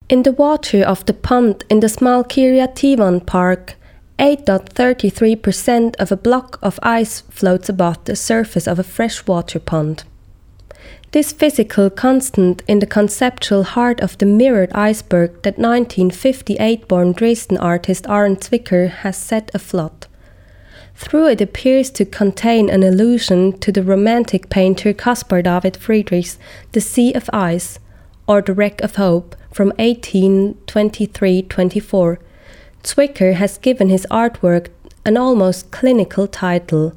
In the water of the pond in the small Kiryat Tivan Park, 8.33% of a block of ice floats above the surface of a freshwater pond. This physical constant in the conceptual heart of the mirrored iceberg that 1958-born Dresden artist Arend Zwicker has set afloat. Through it appears to contain an allusion to the romantic painter Caspar David Friedrich's The Sea of Ice, or The Wreck of Hope, from 1823-24. Zwicker has given his artwork an almost clinical title,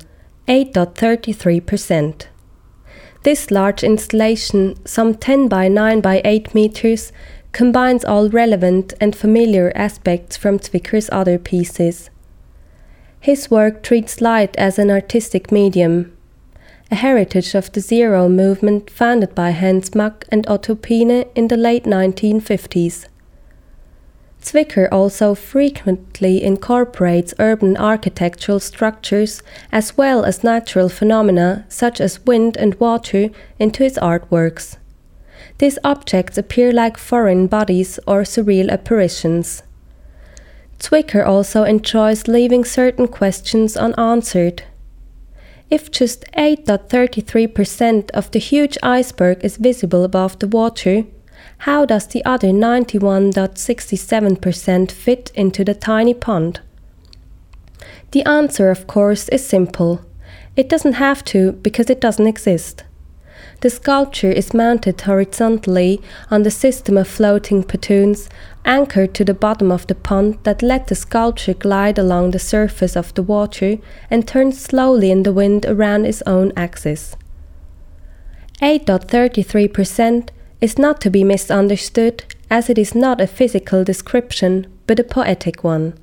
8.33%. This large installation, some 10 by 9 by 8 meters, combines all relevant and familiar aspects from Zwicker's other pieces. His work treats light as an artistic medium, a heritage of the Zero movement founded by Hans Mack and Otto Piene in the late 1950s. Zwicker also frequently incorporates urban architectural structures as well as natural phenomena such as wind and water into his artworks. These objects appear like foreign bodies or surreal apparitions. Zwicker also enjoys leaving certain questions unanswered. If just 8.33% of the huge iceberg is visible above the water, how does the other 91.67% fit into the tiny pond? The answer, of course, is simple. It doesn't have to because it doesn't exist. The sculpture is mounted horizontally on the system of floating pontoons anchored to the bottom of the pond that let the sculpture glide along the surface of the water and turn slowly in the wind around its own axis. 8.33% is not to be misunderstood, as it is not a physical description, but a poetic one.